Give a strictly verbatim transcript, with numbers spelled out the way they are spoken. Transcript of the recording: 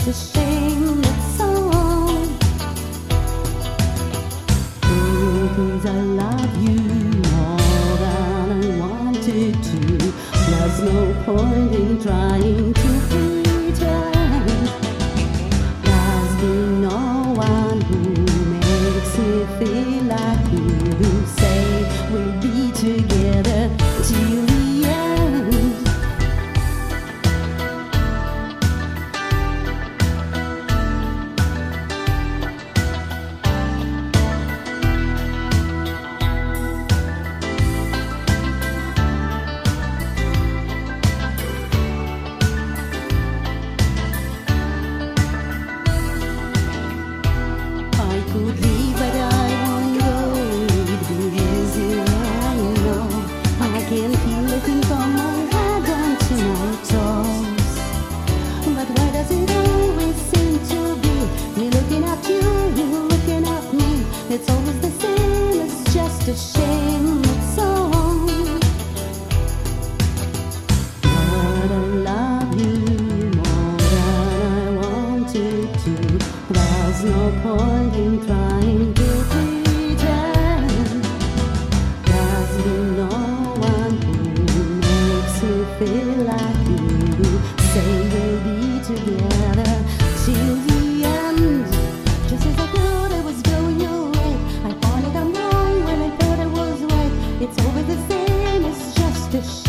a shame that's all. Oh, please, I love you more than I wanted to. There's no point in trying to pretend. There's been no one who makes me feel like you. Say we'll be together till the end. I could leave, but I won't go. It'd be easy, I know. I can feel it from my head down to my toes. But why does it always seem to be me looking at you, you looking at me? It's always the same, it's just a shame, it's all. But I love you more than I wanted to. There's no point in trying to pretend. There's been no one who makes me feel like you. Say we'll be together till the end. Just as I thought I was going your way, I thought it I'm wrong when I thought I was right. It's always the same, it's just a shame.